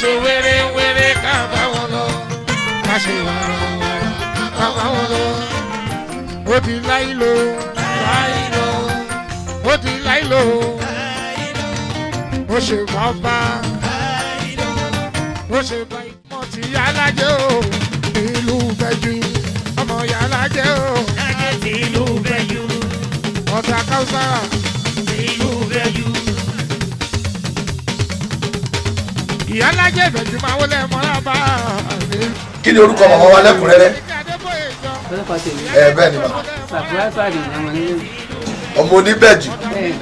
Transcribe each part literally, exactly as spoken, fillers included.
ṣe wéré wéré ká bá wọn lọ ká ṣe wàrà wàrà ká bá wọn lọ ó di láìlò láìlò ó di láìlò ó ṣe bàbá ó ṣe bá ìmọ̀ tí alájẹ́ o ìlú bẹ́jú ọmọ yàlájẹ́ o ìlú bẹ́jú ọ̀tà káwùsára ìlú bẹ́jú. ìyálájẹ́ ìbẹ̀jú máa wọlé mọ́ra bá kí ni orúkọ màmá wa lẹ́kùnrẹ́rẹ́. orúkọ tèmi. ẹ bẹ́ẹ̀ ni ma. sàbúrà sàdì ní ọmọ nílé. ọmọ oníbẹ̀jù.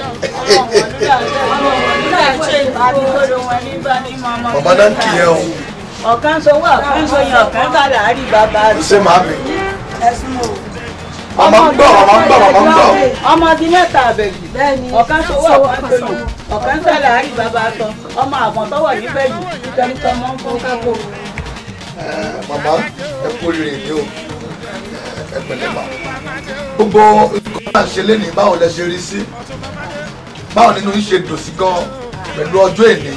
màmá náà ń kí yẹn o. ọ̀kan sọ́wọ́ ọ̀kan sọ́yìn ọ̀kan kàlà àrí bàbá rẹ̀. ṣé màá mi. ẹ̀sùn o. màmá ń gbọ́ màmá ń gbọ́ màmá ń gbọ́. ọmọ di mẹ́ta àbẹ̀jù. ọ̀kan sọ́wọ́ ọ̀kan sọ́yìn ọ̀kan kàlà àrí bàbá tán ọmọ àbọ̀ntọ́wọ̀ níbẹ̀jù nítorí tọmọ ń fọ́ kákó. màmá ẹ kú oríire mi o ẹ pẹ̀lẹ́ ma. gbogbo nǹkan náà ṣe lénìí báwo lẹ ṣe rí sí báwo nínú yín ṣe dùn sí gan pẹ̀lú ọjọ́ èní.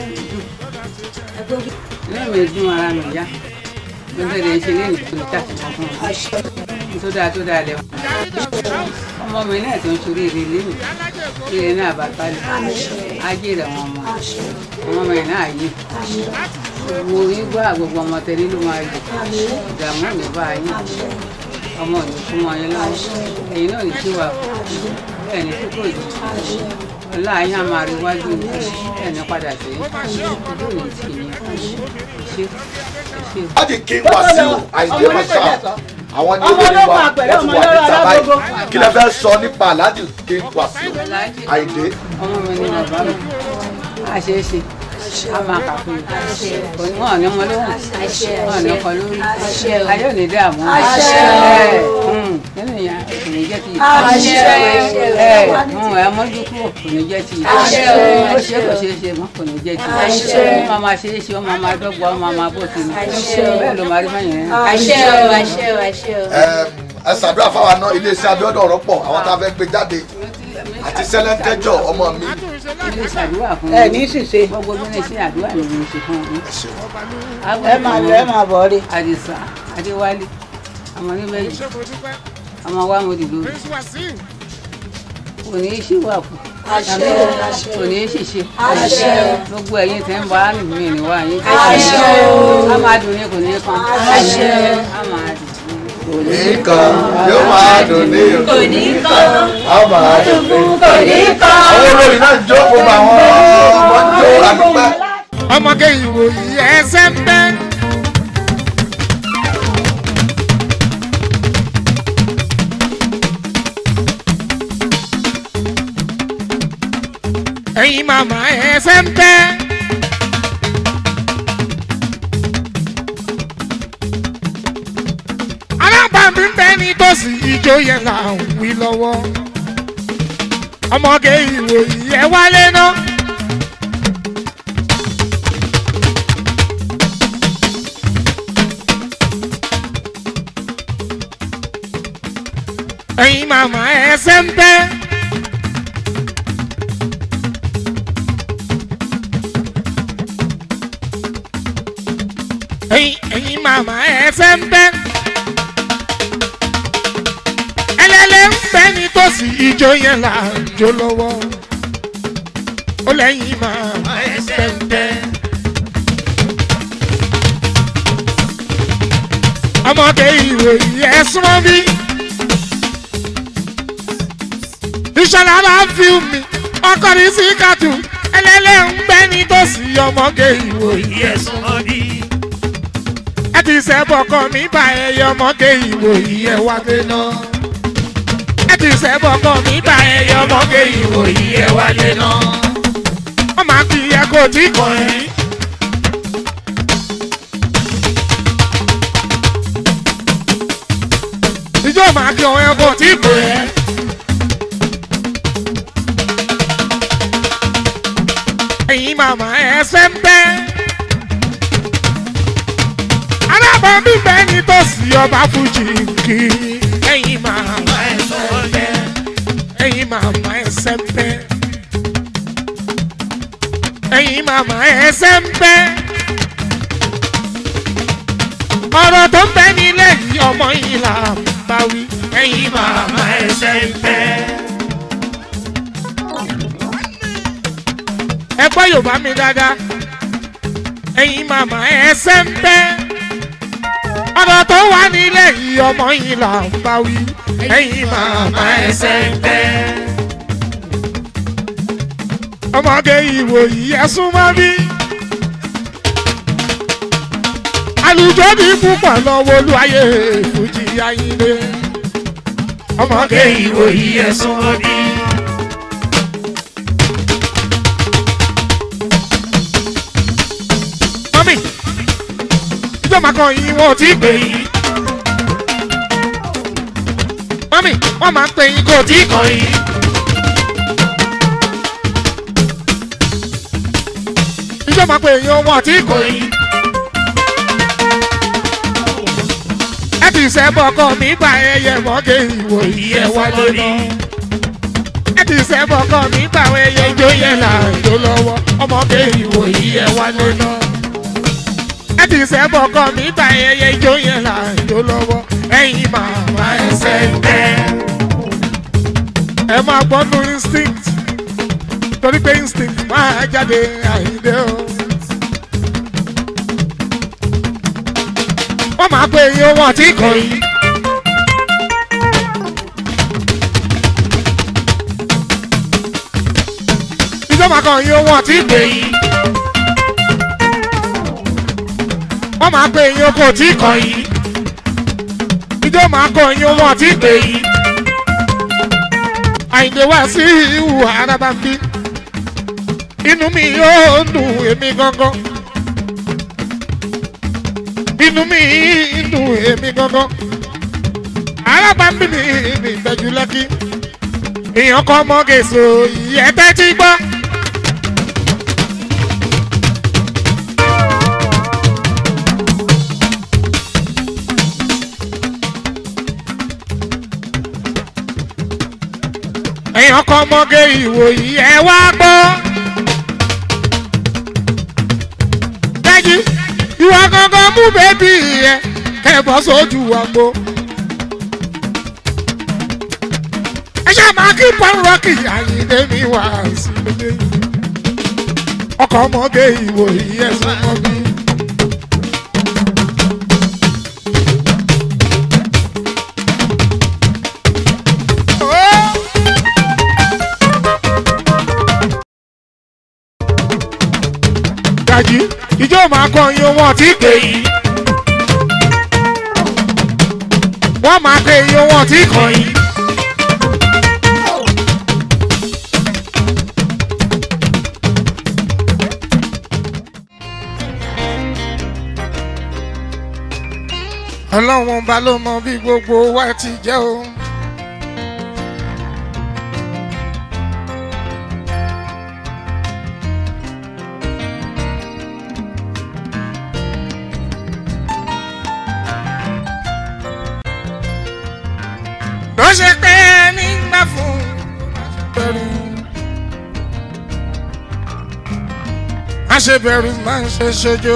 lẹ́yìn ìdún ara mi yá gbogbo èdè ṣe lé nìkan ní tàbí fún mi tó dáa tó dáa lẹ́wọ̀n. ọmọ mi náà tó ń ṣorí ire lẹ́nu ire náà bá pálí ajé rẹ̀ wọn mọ ọmọ mi náà yé gbogbo igbá gbogbo ọmọ tẹ̀lé ló máa yẹ ìdààmú mi bá yín ọmọ ò ní fún wọn yín lọ́wọ́ ẹ̀yin náà ní kíwà bẹ́ẹ̀ ni kíkó yìí ọlá yín á máa rí iwájú bẹ́ẹ̀ ni padà sí ojú ò ní tì yín ṣe ṣe. láti kí n wá sí àìdè mọ́ṣá àwọn ní olórí wa wọ́n ti wà ní sábàá kí lẹ fẹ́ sọ nípa aláàjì kí n wá sí àìdè. ọmọ mi ní bàbá mi a ṣe é ṣe a máa kà fún mi wọn ò ní mọ lóhùn wọn ò ní kọ lórí ayé ò ní dààmú nínú ìyá kò ní jẹ́ ti ẹ mọ́jú kúrò kò ní jẹ́ ti ó ṣe kò ṣe é ṣe mọ́ kò ní jẹ́ ti ó máa máa ṣe é ṣe ó máa máa dọ́gba ó máa máa bó ti ní bẹ́ẹ̀ ló máa rí mẹ́yìn rẹ̀. ẹ ṣàdúrà fáwọn náà iléeṣẹ́ Abíọ́dún ọ̀rọ̀ pọ̀ àwọn tá a fẹ́ gbé jáde àti sẹ́lẹ̀ńkẹ́jọ ọmọ mi. ilé ìṣàdúrà fún mi. ẹ ní ṣìṣe. gbogbo bí ilé iṣẹ́ àdúrà ni mo ṣe fún mi. ẹ máa lọ ẹ máa bọ̀ rí. Àdìsá Adéwálé ọmọ oníbẹ̀yì ọmọ wa mo dìbò kò ní í ṣì wà fún kò ní í ṣìṣe gbogbo ẹ̀yin tẹ́ ń bọ̀ á nìbí mi níwá yín á máa dùn ní kò ní í kan á máa dùn kò ní kan yóò máa dùn ní kò ní kan á máa dùn ní kò ní kan. àwọn olórí náà jó gbogbo àwọn ọmọ jó àdúgbò. ọmọge ìwòyí ẹsẹ̀ ń bẹ́. ẹ̀yin màmá ẹsẹ̀ ń bẹ́. alábàámi ń bẹ nítòsí ijó yẹn là ń wí lọ́wọ́. ọmọge ìwòyí ẹ wálé náà. ẹ̀yin màmá ẹsẹ̀ ń bẹ́. ẹ̀yin ẹ̀yin màmá ẹsẹ̀ ń bẹ́. ẹlẹ́lẹ́ ń bẹ nítòsí ijó yẹn là ń jó lọ́wọ́. ó lẹ́yìn màmá ẹsẹ̀ ń bẹ́. ọmọge ìròyìn ẹ̀sùn mọ́ bí. ìṣọ̀lá bá fi mi ọkọ̀ ní síkàtù ẹlẹ́lẹ́ ń bẹ nítòsí ọmọge ìwòyí ẹ̀sùn mọ́bí. ẹ ti sẹ́bọ̀kọ̀ mi bá ẹyẹ ọmọge ìwòyí ẹ wá dé náà. ẹ ti sẹ́bọ̀kọ̀ mi bá ẹyẹ ọmọge ìwòyí ẹ wá dé náà. wọ́n máa fi ẹ kó tí kò rí. ìjọ máa fi ọ̀hún ẹ kó tí kò rí. ẹ̀yin màmá ẹsẹ̀ ń bẹ́. alábàámi bẹ́ nítòsí ọba fújì kì í. ẹ̀yin màmá ẹsẹ̀ ń bẹ́. ẹ̀yin màmá ẹsẹ̀ ń bẹ́. ẹ̀yin màmá ẹsẹ̀ ń bẹ́. ọ̀rọ̀ tó ń bẹ nílé yìí ọmọ yìí là ń bá wí. ẹ̀yin màmá ẹsẹ̀ ń fẹ́. ẹ gbọ́ Yorùbá mi dáadáa ẹ̀yin màmá ẹsẹ̀ ń fẹ́. ọ̀rọ̀ tó wà nílé yìí ọmọ yìí là ń bá wí. ẹ̀yin màmá ẹsẹ̀ ń fẹ́. ọmọge ìwòyí ẹ̀sùn mọ́ bí. àlùjọ ní púpọ̀ lọ́wọ́ olúwayé fújì ayílé. ọmọge ìwòyí ẹ̀sùn mọ́ bí. mọ́mí ìjọba kan yìí wọn ò tí ì pè yín. mọ́mí wọ́n máa ń pè yín kò tí ì kàn yín. ìjọba pé yín wọn ò tí ì kàn yín. ẹ ti sẹ́bọ̀ kọ́ mi gba ẹyẹ mọ́gẹ́ ìwòyí ẹ wá lórí. ẹ ti sẹ́bọ̀ kọ́ mi gba ẹyẹ ijó yẹn là ń jó lọ́wọ́ ọmọge ìwòyí ẹ wá lórí. ẹ ti sẹ́bọ̀ kọ́ mi gba ẹyẹ ijó yẹn là ń jó lọ́wọ́ ẹ̀yin màmá ẹsẹ̀ ń tẹ́. ẹ máa gbọ́ nu instinct torí pé instinct máa jáde àìdè o. wọ́n máa pè yín wọn tí kò yí. ìjọba kan yín wọn tí pè yí. wọ́n máa pè yín kò tí kò yí. ìjọba kan yín wọn tí pè yí. Àyìndé wá sí ìhù Arábàmbí. Inú mi yóò dùn èmi gangan. Inú mi dùn èmi gangan. Arábàmbí mi ní ìgbẹ́jú lẹ́kí. Èèyàn kan mọ́ gèsò ìyẹ́ tẹ́tí gbọ́. Èèyàn kan mọ́gẹ́ ìwòyí ẹ wá gbọ́. Dájú ìwà gangan mú bébí ẹ kẹ́bọ̀ sójú àgbo. ẹ ṣáà máa kí pọ́nrọ́kì Àyìndé mi wá sí ilé. ọkọ̀ mọ́gẹ́ ìwòyí ẹ sọ mọ́ bí. Ìjọ máa kọ iye wọn tí pè yí. Wọ́n máa pè iye wọn tí kàn yí. Ọlọ́run ọba ló mọ bí gbogbo wa ti jẹ́ o. Ló ṣe pé nígbà fún bẹ̀rù. Má ṣe bẹ̀rù, má ṣe ṣojo.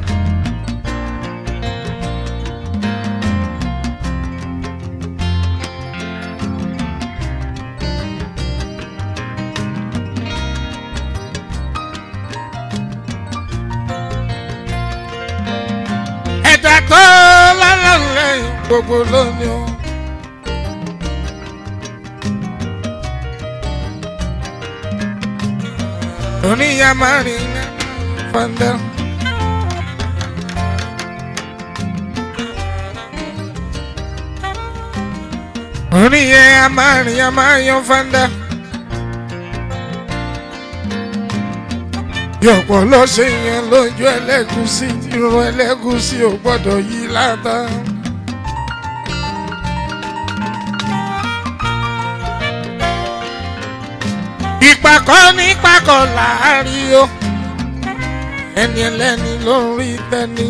Ẹ̀dá tó lọ́lọ́ lẹ́yìn gbogbo lónìí o. Dunia marina fanda. Dunia marina mayo fanda. Yọ̀pọ̀ ló ṣe yẹn lójú ẹlẹ́gùsí, irun ẹlẹ́gùsí ò gbọ́dọ̀ yí látà. Ìpàkọ́ ní pàkọ́ láàrin o, ẹni ẹlẹ́ni ló ń rí tẹ́ni.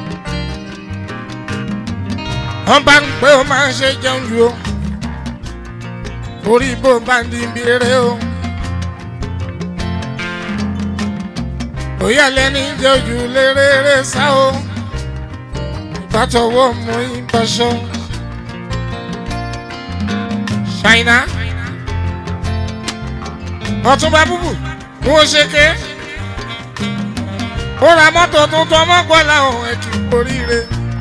Wọ́n bá ń pé ó máa ń ṣe jẹun jù o, orí bó bá ń di bèrè o. Òyà lẹ́ni jẹ́ ojú lérèrè sá o. Ìbátọ̀wọ́ mú ìbáṣọ. Ṣáínà. Ọ̀túnba búbù kí wọ́n ṣe ké. Ó ra mọ́tò tuntun ọmọgbọ́lá ọ̀hún ẹ̀kí oríire.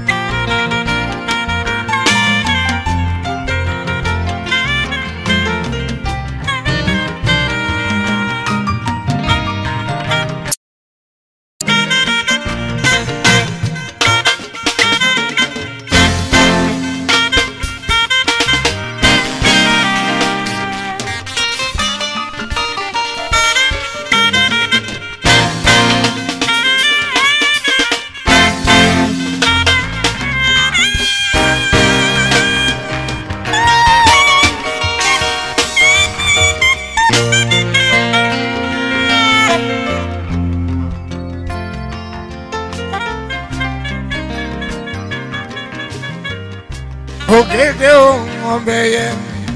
Ògèdè ohun ọbẹ̀ yẹn.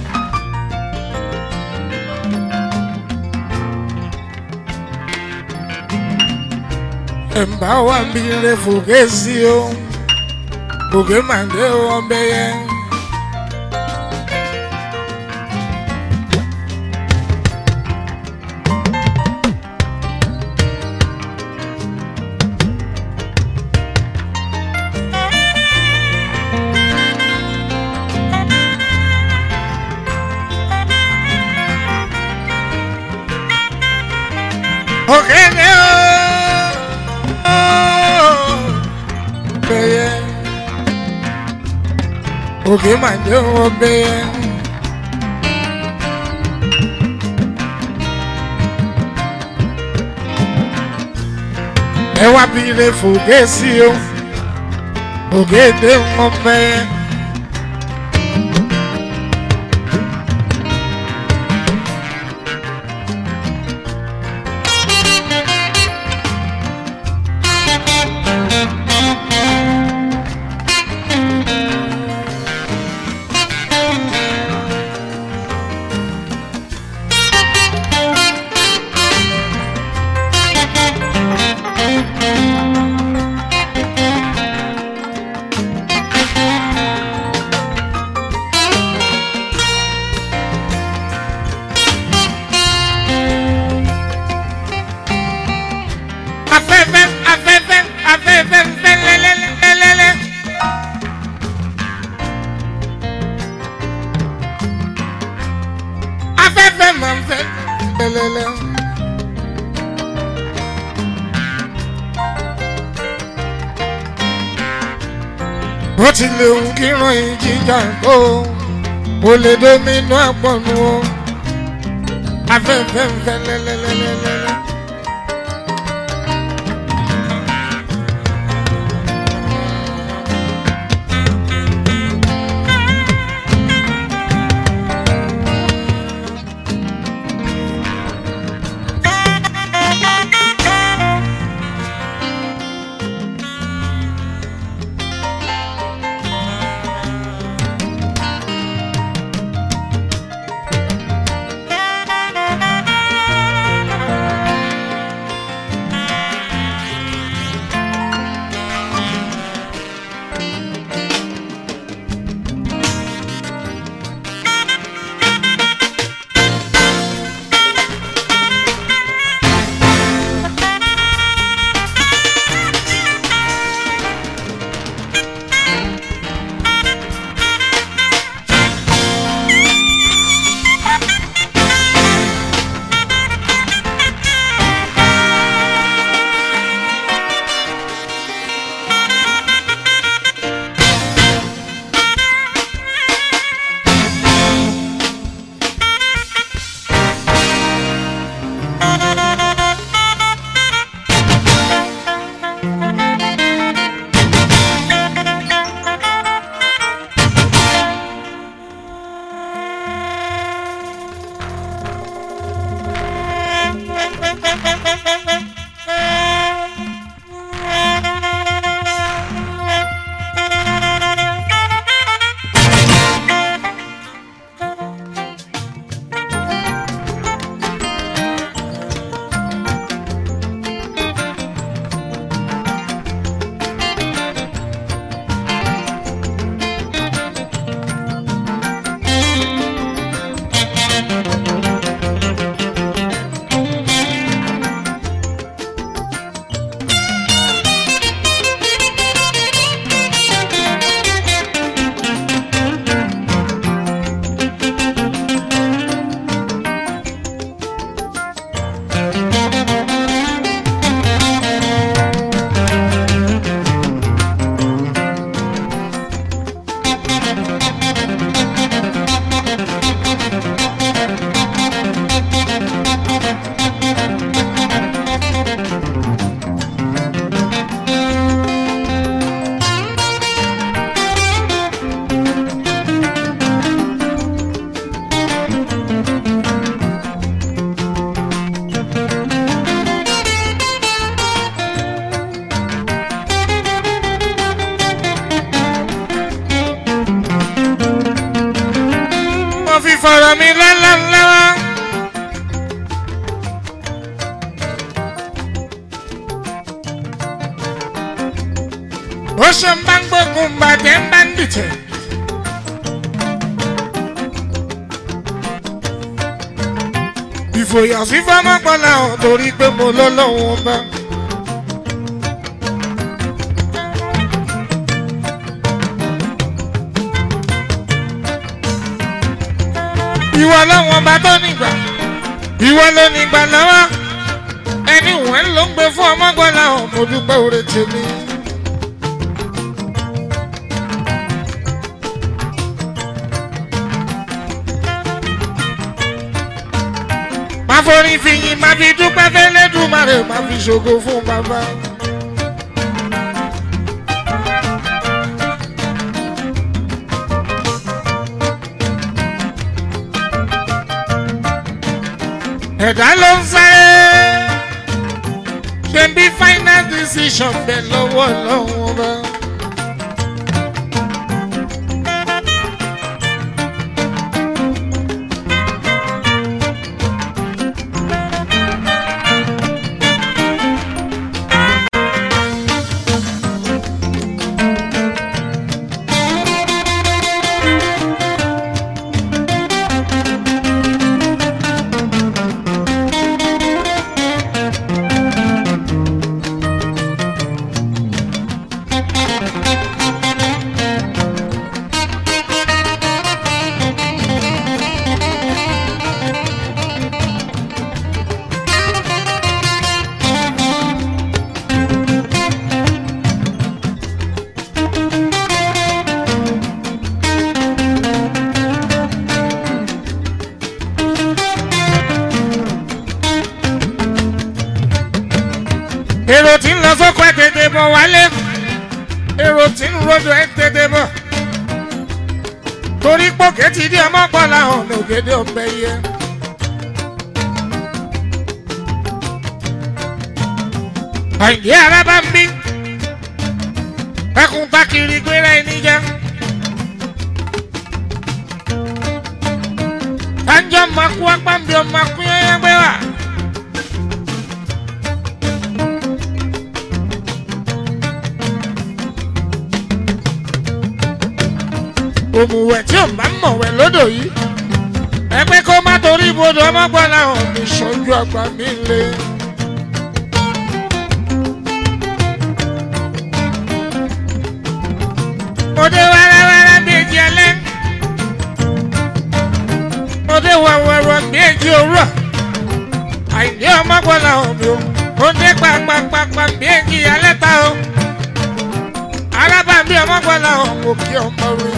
Ẹ̀mbá wà bí ire fògé sí o. Fògé màdé ọbẹ̀ yẹn. Ògèdè ọbẹ̀ yẹn. Ògè màdé ọbẹ̀ yẹn. Ẹ wá bí ire fògé sí o. Ògèdè ọbẹ̀ yẹn. Afẹ́fẹ́ afẹ́fẹ́ afẹ́fẹ́ fẹ́ lẹ́lẹ́lẹ́lẹ́lẹ́. Afẹ́fẹ́ máa ń fẹ́ lẹ́lẹ́lẹ́. Bó ti lè ń kírun ìjìjà tó o lè domínú àpọ̀nù o. Afẹ́fẹ́ fẹ́ lẹ́lẹ́lẹ́lẹ́lẹ́. bó ṣe ń bá ń gbógun bàjẹ́ ń bá ń dìtẹ̀. ìfòyà sí fọmọpọlá ọ̀ torí pé mo lọ́lọ́wọ́ bá. ìwọ lọ́wọ́ bá tó nígbà ìwọ ló nígbà lọ́wọ́ ẹni wọ́n ló ń gbé fún ọmọgbọ́lá ọ̀ mo dúpẹ́ oore tèmi. má forí fi yìn má fi dúpẹ́ fẹ́lẹ́dùmarè má fi ṣògo fún bàbá. ẹ̀dá ló ń sáré ṣe bí final decision bẹ̀ lọ́wọ́ lọ́wọ́ bá. èrò tí ń lọ sóko ẹ̀ tètè bọ̀ wálé èrò tí ń rodò ẹ̀ tètè bọ̀ torí pòkè ti di ọmọ pọ̀ làwọn ògèdè ọ̀bẹ yẹ. àìdí ara bá ń bí ẹkùn takiri gbéra ẹni jẹ. tájọ́ máa kú apá ń bí ọmọ akúnyẹ́yẹ́ gbé wà. òmùwẹ̀ tí ò bá mọ̀wẹ̀ lódò yìí ẹgbẹ́ kó má torí ibodò ọmọgbọ́n làwọn mi ṣojú àgbà mi lé. òde wẹ́rẹ́wẹ́rẹ́ bí èjì ẹlẹ́ òde wẹ̀wẹ̀rọ̀ bí èjì òwúrọ̀ àìní ọmọgbọ́n làwọn mi ò òde pàpàpàpà bí èjì alẹ́ ta o arábà bí ọmọgbọ́n làwọn kò kí ọmọ rẹ̀.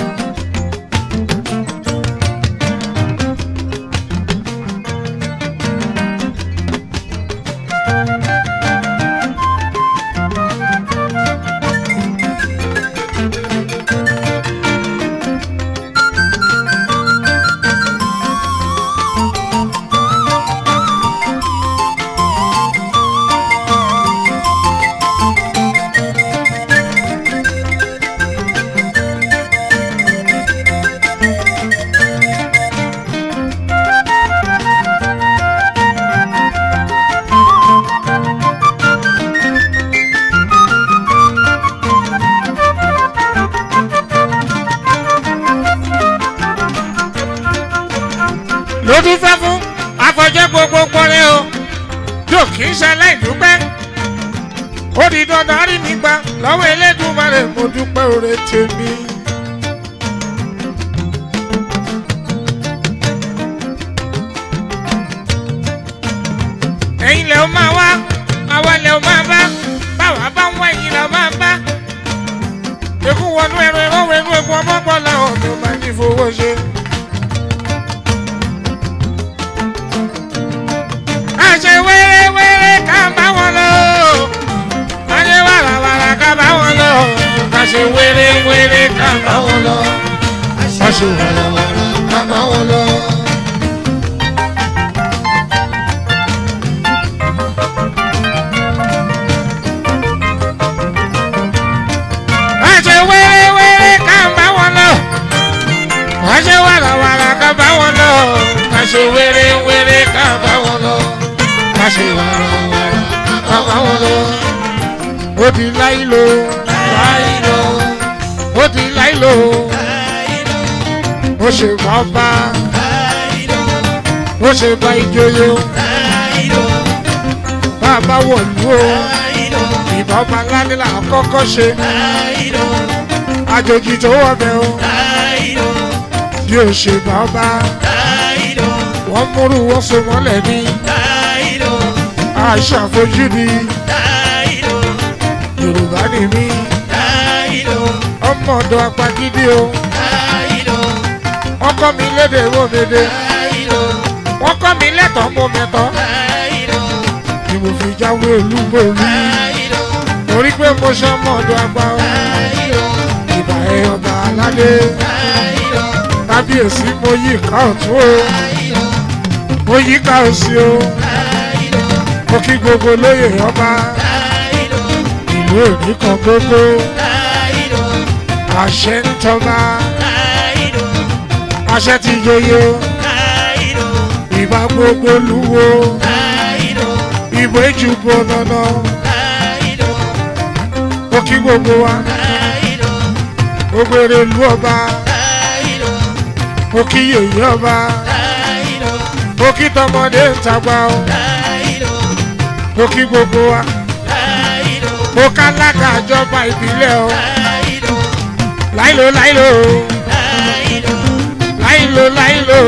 lójú fẹ́ fún afọjẹ́ gbogbo pọ́nrẹ́ o yóò kì í ṣe aláìdúpẹ́ ó di dandan rí mi gbà lọ́wọ́ Elédùmarè mo dúpẹ́ oore tèmi. ẹ̀yin lẹ́ o máa wá àwa lẹ́ o máa bá báwa bá ń wá ẹ̀yin lẹ́ o máa bá èkú wọnú ẹ̀rọ ẹ̀rọ wẹ̀nú egun ọmọgbọ́n làwọn ọ̀dọ́ máa ní fowó ṣe. àṣẹ wẹ́rẹ́wẹ́rẹ́ ká bá wọn lọ àṣẹ wàràwàrà ká bá wọn lọ àṣẹ wẹ́rẹ́wẹ́rẹ́ ká bá wọn lọ àṣẹ wàràwàrà ká bá wọn lọ. àṣẹ wẹ́rẹ́wẹ́rẹ́ ká bá wọn lọ àṣẹ wàràwàrà ká bá wọn lọ àṣẹ wẹ́rẹ́wẹ́rẹ́ ká bá wọn lọ. àṣẹ wàràwàrà ká bá wọn lọ. ó di láìlò láìlò. láìlò ó ṣe bá ọba ó ṣe bá ìjòyè bàbá wọ̀lú o ìbá ọba ńlá nílà àkọ́kọ́ ṣe àjòjì tó wọ̀bẹ̀ o yóò ṣe bá ọba wọ́n múrù wọ́n so mọ́lẹ̀ ní aṣàfojúdi Yorùbá ni mí ọmọ ọ̀dọ̀ apagídí o wọ́n kọ́ mi lédè wo méde wọ́n kọ́ mi lẹ́tọ̀ọ́ mo mẹ́tọ́ ni mo fi jáwé olúborí torí pé mo ṣe ọmọ ọ̀dọ̀ àgbà o ìbà ẹ̀ ọba aládé kábíyèsí mo yí ká ọ̀tún o mo yí ká òsì o mo kí gbogbo lóyè ọba ìlú òní kan gbogbo àṣẹ ń tọ́ba àṣẹ ti joyè o ìbá gbogbo lúwo ìbò ìjùbọ nana mo kí gbogbo wa gbogbo èrè ìlú ọba mo kí yèyé ọba mo kí tọmọdé ń tagbá o mo kí gbogbo wa mo ká lága ìjọba ìbílẹ̀ o láìlò láìlò láìlò láìlò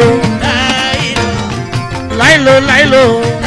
láìlò láìlò.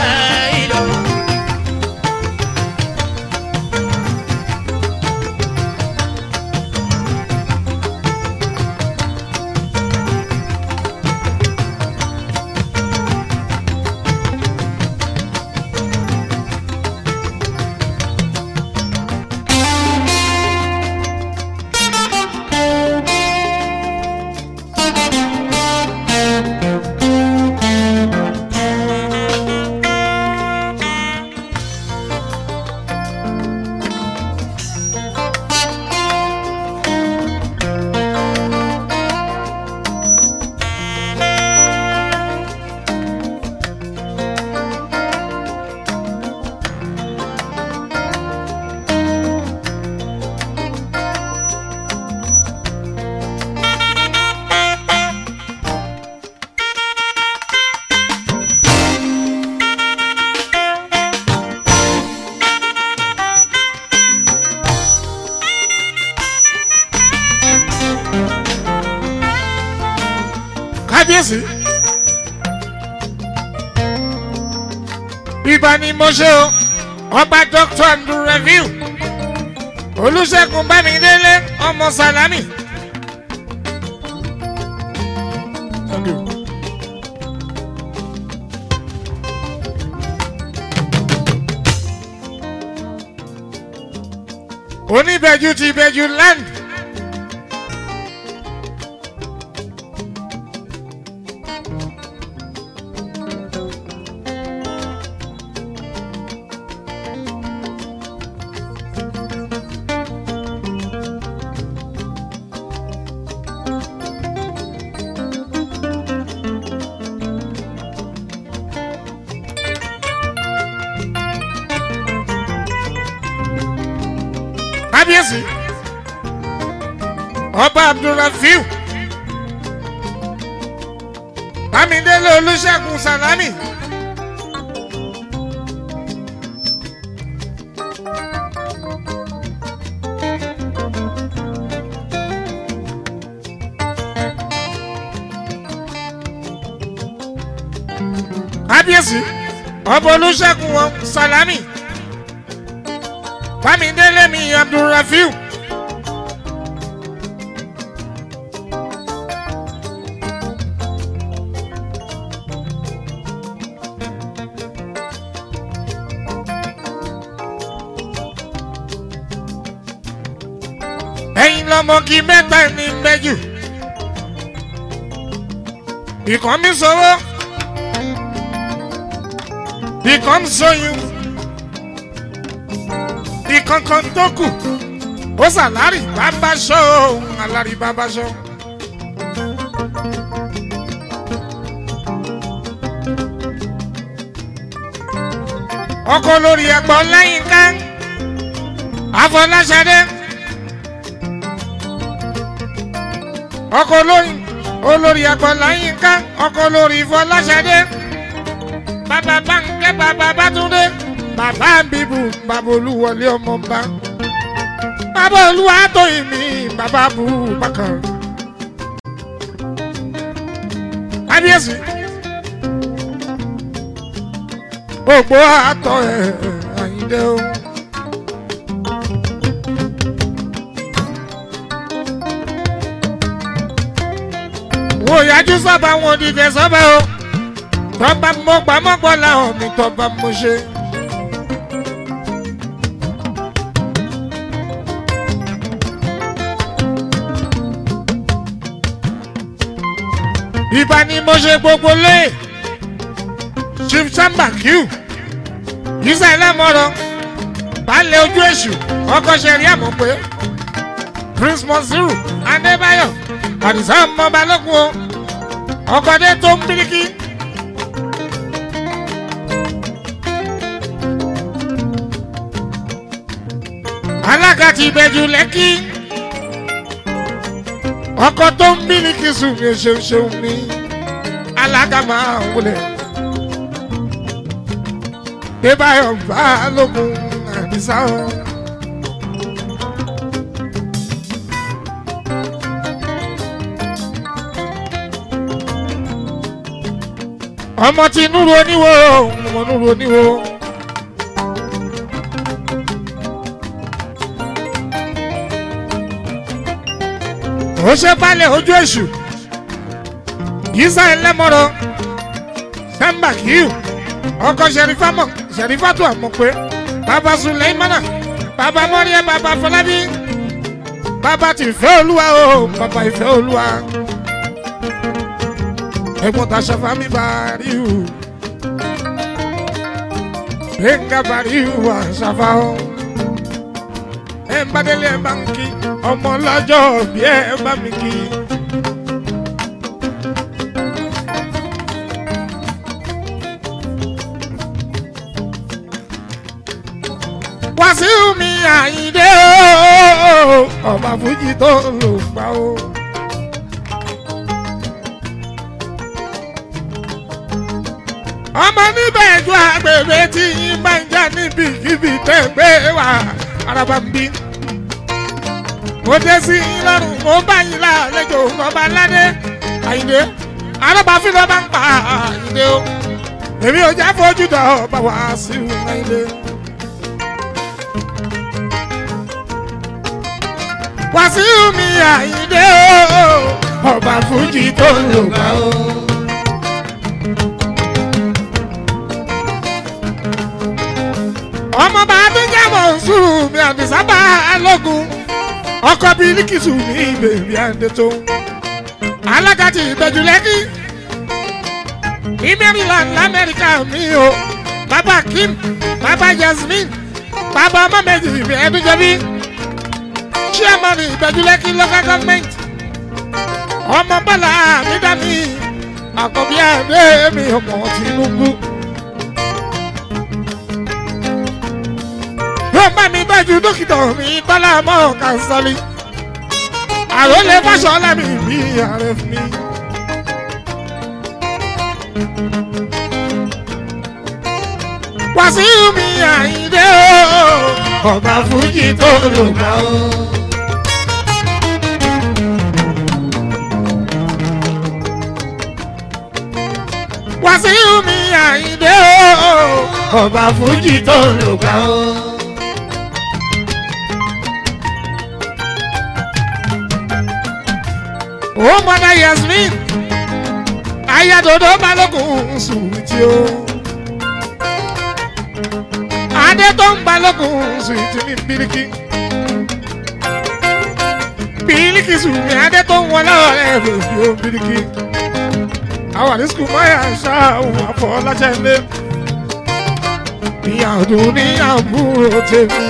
kábíyèsí ibà ni mo ṣe o ọba Doctor Andrew Review Olúṣẹ́gun Bámidélé ọmọ Sàlámì. Oníbẹ̀jú ti Ìbẹ̀jú land. Kábíyèsí ọba Abdulrafiu Bámidélé Olúṣẹ́gun Sàlámì. Kábíyèsí ọba Olúṣẹ́gun Sàlámì Bámidélé mi Abdulrafiu. Ẹ̀yin lọmọge mẹ́ta ní Ìbẹ̀jú. Ìkan mi sọ̀rọ̀, ìkan sọyún. Ìkankan tó kù ó sàlárì bàbá ṣọ́ òun àlárì bàbá ṣọ́. ọkọ lórí ẹ̀gbọ́n Láyínká Afọláṣadé ọkọ olóyin olórí Àgbàlá Yínká ọkọ olórí Fọláṣadé bàbá Bánkẹ́ bàbá Bátúndé bàbá bíbù bàbá Olúwọlé ọmọọba bàbá Olúwatóyìn mi bàbá Bùbákàr kábíyèsí ògbó àtọ ẹ Àyìndé o. wo yájú sábà wọn dìde sábà o tọ́ba mọ́gbà mọ́gbà làwọn mi tọ́ba mo ṣe. ìbá ni mo ṣe gbogbo lé Chief Samba Q yíṣà ẹlẹ́mọ̀rọ̀ balẹ̀ ojú èṣù ọkọ̀ ṣẹ̀rí àmọ́ pé Prince Monsiru Adébáyọ̀ àdìsá ọmọ balógun o ọkọ̀dé tó ń bíríkì. alága ti Ìbẹ̀jú Lẹ́kì ọkọ̀ tó ń bíríkì sùn ní ṣeun ṣeun ní alága máa ń wọlé. Adébáyọ̀ balógun àdìsá o. ọmọ tí núru oníwo ọmọ núru oníwo ó ṣe balẹ̀ ojú èṣù yíṣà ẹlẹ́mọ̀rọ̀ Samba Q ọkọ̀ ṣẹ̀rífàmọ̀ ṣẹ̀rífàtò àmọ̀ pé bàbá Sùlẹ́mánà bàbá Mọ́ríyá bàbá Fọlábí bàbá tìfẹ́ olúwa o bàbá ìfẹ́ olúwa. ẹ̀gbọ́n ta ṣàfà mi Bàríù Gbénga Bàríù wà ṣàfà o ẹ̀ ń bá délé ẹ̀ bá ń kí ọmọ lọ́jọ́ bí ẹ̀ bá mi kí. Wàsíù mi Àyìndé o ọba fújì tó lò pa o. ọmọ níbẹ̀ ju agbègbè tí yín bá ń jà níbikíbi tẹ́ gbé wá araba ń bí. mo dé sí yín lọ́rùn mo bá yín lálejò ọba aládé Àyìndé araba fi lọ́ bá ń pa Àyìndé o. èmi ò já fojú dọ̀ ọba Wàsíù Àyìndé. Wàsíù mi Àyìndé o ọba fújì tó lò gbà o. ọmọ bá tó jẹ́ Mọ̀nsúrù mi Àdìsá Balógun ọkọ Bílíkìsù mi bèbí àdé tó. alága ti Ìbẹ̀jú Lẹ́kì ní Maryland lamẹ́ríkà mi o bàbá Kim bàbá Jasmine bàbá ọmọ méjì mi ẹdúnjẹbí chairman Ìbẹ̀jú Lẹ́kì local government ọmọ bọ́lá mi dá mi àkọ́bí àdé mi ọmọ Tinubu. bá mi tọ́jú dókítà mi Bọ́lá mọ́ Kànsálí àròlé Fáṣọlá mi bí ààrẹ fún mi. Wàsíù mi Àyìndé o ọba fújì tó lò gbà o. Wàsíù mi Àyìndé o ọba fújì tó lò gbà o. ó mọ̀nà Yasmin ayadodo Balógun sùwìtì o. adé tó ń Balógun sùwìtì ní Bílíkì Bílíkì sùwìtì adé tó ń wọlé ọ̀rẹ́ bèbí o Bílíkì. àwọn ní sukùl mọ́yà ṣáàwù Àfọláṣadé ìyàdù ní àbúrò tèmi.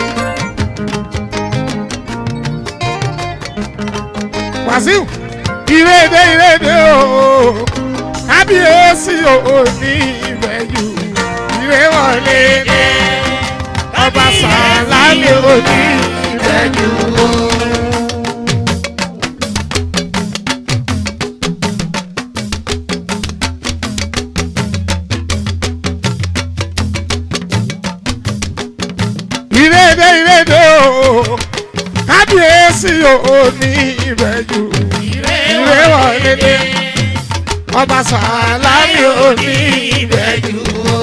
Wàsíù ìrèdè ìrèdè o kábíyèsí o ní Ìbẹ̀jú ìrè wọlé ọba Sàlámì o ní Ìbẹ̀jú o. kábíyèsí o ní ìbẹ̀jú ìrè wọlé dé ọba Sàlámì o ní ìbẹ̀jú.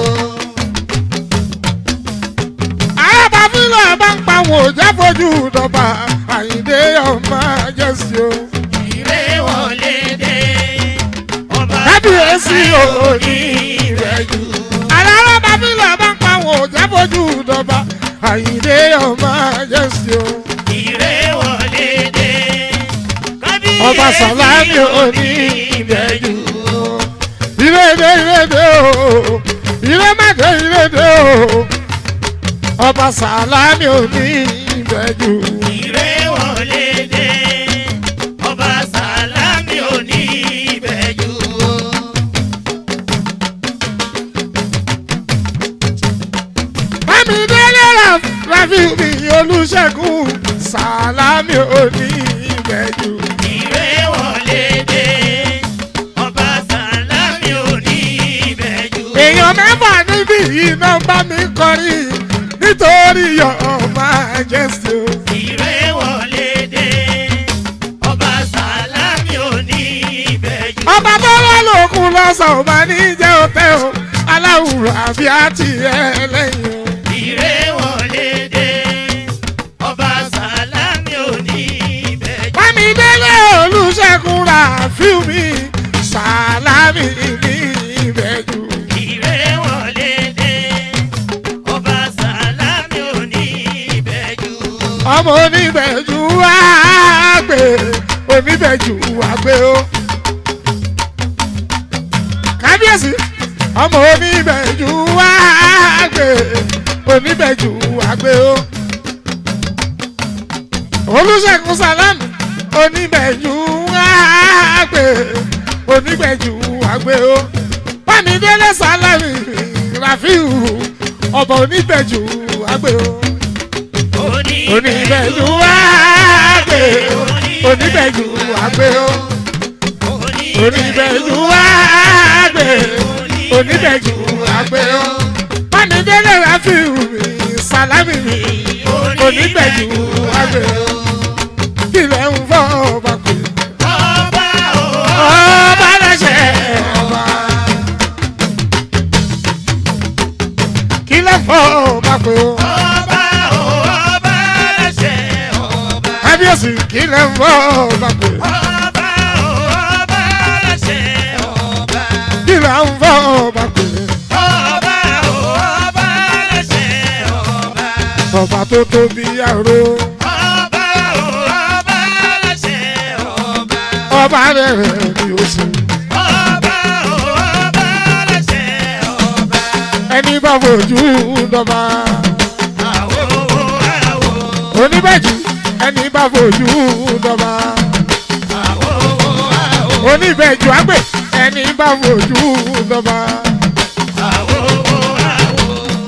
arábàbílẹ̀ bá ń pa wọn ò jẹ́ fojú dọ̀bà Àyìndé ọmọ Jésì o. ìrè wọlé dé ọba kábíyèsí o ní ìbẹ̀jú. arábàbílẹ̀ bá ń pa wọn ò jẹ́ fojú dọ̀bà Àyìndé ọmọ Jésì o. ìrè wọlé dé ọba Sàlámì ò ní ìbẹ̀jú. ìrèdè ìrèdè o ìrèmàdé ìrèdè o ọba Sàlámì ò ní ìbẹ̀jú. ìrè wọlé dé ọba Sàlámì ò ní ìbẹ̀jú. Bámidélé Rafiu mi Olúṣẹ́gun Sàlámì ò ní ìbẹ̀jú. ìrè wọlé dé ọba Sàlámì ò ní ìbẹ̀jú. èèyàn mẹ́fà níbí yìí náà bá mi kọrin nítorí Your Majesty o. ìrè wọlé dé ọba Sàlámì ò ní ìbẹ̀jú. ọba tó wá lókun lọ́sàn ò máa ní jẹ́ òtẹ́ o aláwùrọ̀ àbí àti ẹlẹ́yìn o. ìrè wọlé dé ọba Sàlámì ò ní ìbẹ̀jú. Bámidélé Olúṣẹ́gun Rafiu mi Sàlámì ní ìbẹ̀jú. ìrè wọlé dé ọba Sàlámì ò ní ìbẹ̀jú. ọmọ oníbẹ̀jú wá gbé oníbẹ̀jú wá gbé o. kábíyèsí ọmọ oníbẹ̀jú wá gbé oníbẹ̀jú wá gbé o. Olúṣẹ́gun Sàlámì oníbẹ̀jú wá gbé oníbẹ̀jú wá gbé o. Bámidélé Sàlámì Rafiu ọba oníbẹ̀jú wá gbé o. oníbẹ̀jú wá gbé oníbẹ̀jú wá gbé o. oníbẹ̀jú wá gbé oníbẹ̀jú wá gbé o. Bámidélé Rafiu mi Sàlámì mi oníbẹ̀jú wá gbé o. kílẹ̀ ń fọ́ ọba pé ọba o ọba lẹ́sẹ̀ ọba. kílẹ̀ ń fọ́ ọba pé o. ọba o ọba lẹ́sẹ̀ ọba. kábíyèsí kílẹ̀ ń fọ́ ọba pé ọba o ọba lẹ́sẹ̀ ọba. kílẹ̀ ń fọ́ ọba pé ọba o ọba lẹ́sẹ̀ ọba. ọba tó tóbi àrò ọba o ọba lẹ́sẹ̀ ọba. ọba rẹ̀ rẹ̀ ni ó sì. ọba o ọba lẹ́sẹ̀ ọba. ẹni bá fojú dọ́ba àwo àwo oníbẹ̀jú ẹni bá fojú dọ́ba àwo àwo oníbẹ̀jú àgbè ẹni bá fojú dọ́ba. àwo àwo.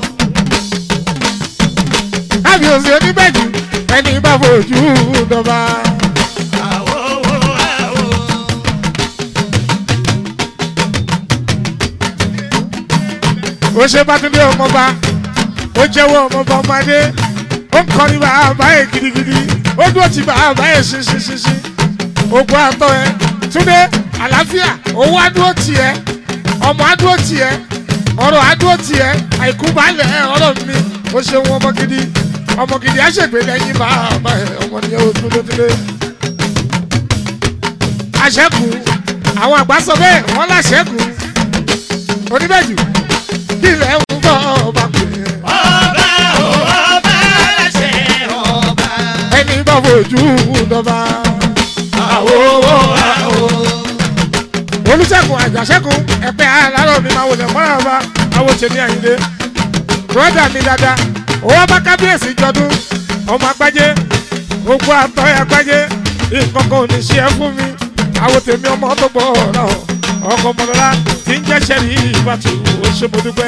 kábíyèsí oníbẹ̀jú ẹni bá fojú dọ́ba. àwo àwo. ó ṣe Bátúndé ọmọba ó jẹ́wọ́ ọmọba ọmọdé ó ń kọrin bàbá ẹ̀ gidigidi ó dúró ti bàbá ẹ̀ ṣinṣinṣinṣin ogun àtọ ẹ Túndé àlàáfíà owó adúró tiẹ̀ ọmọ adúró tiẹ̀ ọrọ̀ adúró tiẹ̀ àìkú balẹ̀ ọ̀rọ̀ mi ó ṣe wọn ọmọ gidi ọmọ gidi á ṣègbè lẹ́yìn bàbá ẹ̀ ọmọ nìyẹn ó Túndé Túndé. àṣẹ́kù àwọn àgbà sọ bẹ́ẹ̀ wọ́n láṣẹ́kù oníbẹ̀jù kílẹ̀ ń bọ̀ ọba pè é. ọba o ọba lẹ́sẹ̀ ọba. ẹni bá fojú dọ́ba. àwo àwo. Olúṣẹ́gun Àjàṣẹ́gun ẹ̀pẹ́ aláró mi máa wọlé mọ́ra ọba àwọn tèmi Àyìndé. bùrọ́dà mi dáadáa owó bá kábíyèsí jọdún ọmọ Agbájé ogun àtọ́ Agbájé nǹkan kan ò ní ṣe é fún mi àwọn tèmi ọmọ tó gbọ́ ọ̀rọ̀ ọkọ̀ mọ̀lọ́lá tí ń jẹ́ṣẹ́ rí ìbátú ó ṣe mo dúpẹ́.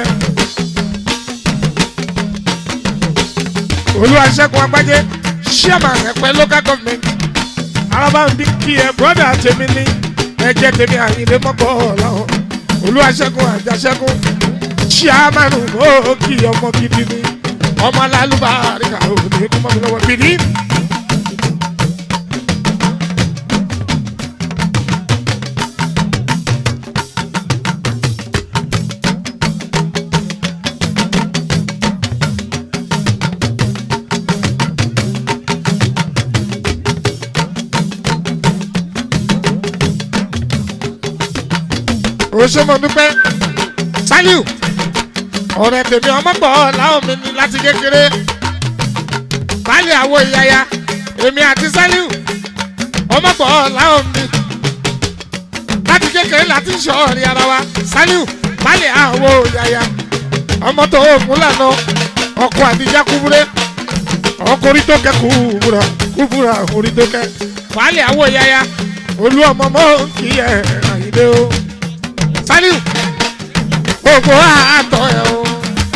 Olúwaṣẹ́gun Agbájé chairman ẹ̀pẹ́ local government arábàmbí kí ẹ bọ́dà tèmi ní ẹ̀jẹ̀ tèmi Àyìndé mọ́kọ́ ọ̀làwọ̀ Olúwaṣẹ́gun Àjàṣẹ́gun chairman ó kí ọmọ gidi ní ọmọ alálùbáríkà òní kó mọ́ mi lọ́wọ́ bìdí. Oṣooṣo dúpẹ́ Saliu ọ̀rẹ́ tèmi ọmọ gbọ́ láwọn mi ní láti kékeré báyìí àwọ̀ ìyáya èmi àti Saliu ọmọ gbọ́ láwọn mi láti kékeré láti ń ṣọ́ọ̀rì ara wa Saliu báyìí àwọ̀ ìyáya ọmọ tó kún lànà ọkọ̀ àdìjá kúbúrẹ́ ọkọ̀ orí tó kẹ́ kúbúrà kúbúrà orí tó kẹ́ báyìí àwọ̀ ìyáya olú ọmọ mọ́ kí ẹ̀ àyídé o. Saliu gbogbo àtọ̀ ẹ̀ o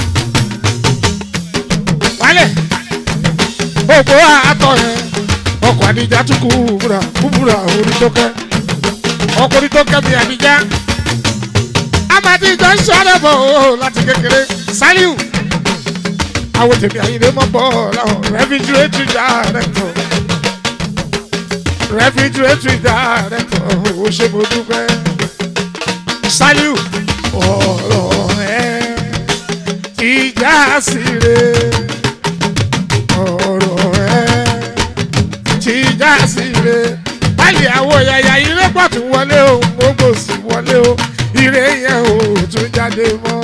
wálẹ̀ gbogbo àtọ̀ ẹ̀ ọkọ̀ àdìjá tún kúbúrà kúbúrà orí tó kẹ́ ọkọ̀ orí tó kẹ́ bí àdìjá amadi ìjọ ń sọ̀rọ̀ bọ̀ o láti kékeré Saliu àwọn tèmi àyìnlé mọ́ bọ̀ láwọn refrigerator director refrigerator director ó ṣe mo dúpẹ́. Saliu ọ̀rọ̀ ẹ̀ ti já síre ọ̀rọ̀ ẹ̀ ti já síre báyìí àwọn yàyà ire pọ̀ tún wọlé o gbogbo sì wọlé o ire yẹn ò tún jáde mọ́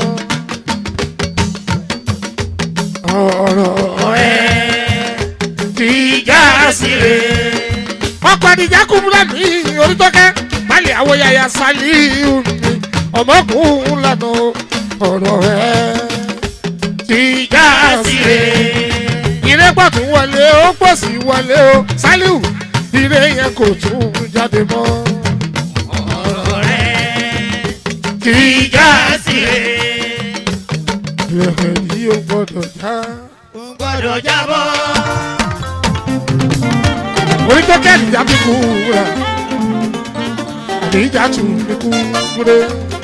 ọ̀rọ̀ ẹ̀ ti já síre ọkọ̀ àdìjá kúbúrà ní orí tọ́kẹ́ báyìí àwọn yàyà Saliu ọmọkùnrin lànà ọ̀rọ̀ ẹ̀ ti já síre. Ire pọ̀ tún wọlé ó pọ̀ sí wọlé o Saliu ire yẹn kò tún jáde mọ́. ọ̀rọ̀ rẹ̀ ti já síre. Ìrẹ̀pẹ̀ yìí ó gbọ́dọ̀ já. Kò gbọ́dọ̀ jábọ́. Orí tó kẹ́ àdìjá fi kú rà àdìjá tún fi kú rẹ̀.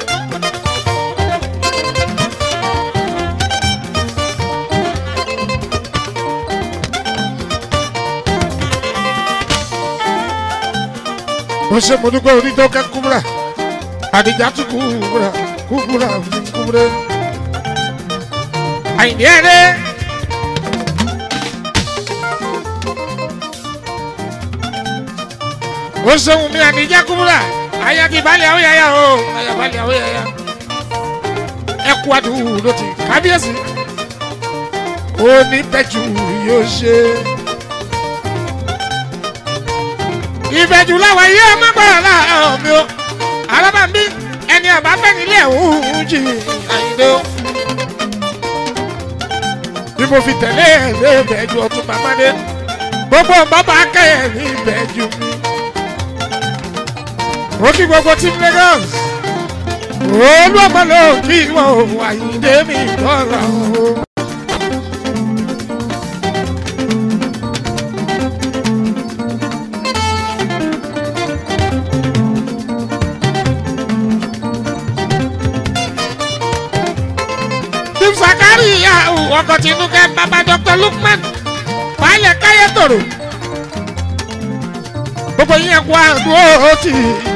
Ó ṣe mo dúpẹ́ orí tó kẹ́ kúbúrà àdìjá tún kúbúrà kúbúrà kúbúrà àyìnbí ẹ̀rẹ́. Ó ṣeun mi àdìjá kúbúrà àyà ti balẹ̀ àwọn yàyà o àyà balẹ̀ àwọn yàyà ẹ̀kú àdúgbò ló ti kábíyèsí oníbẹ̀jù yóò ṣe. Ìbẹ̀jù láwa yé ọmọ gbọ́dọ̀ láàárọ̀ mi o alábà mi ẹni àbáfẹ́ nílé ẹ̀hún jì àyíndé o. Bí mo fi tẹ̀lé ẹ̀lẹ́ ìbẹ̀jù ọ̀tún bàbáde gbogbo bàbá akẹ́yẹ̀ ní ìbẹ̀jù mi. Ó kí gbogbo team Lagos olú ọmọ ló kí wọn ò àyíndé mi lọ́ra o. Sakari ya ọkọ̀ Tinúkẹ́ bàbá Doctor Lukman Baálẹ̀ Káyé Tòrò gbogbo yín kó àdúró tì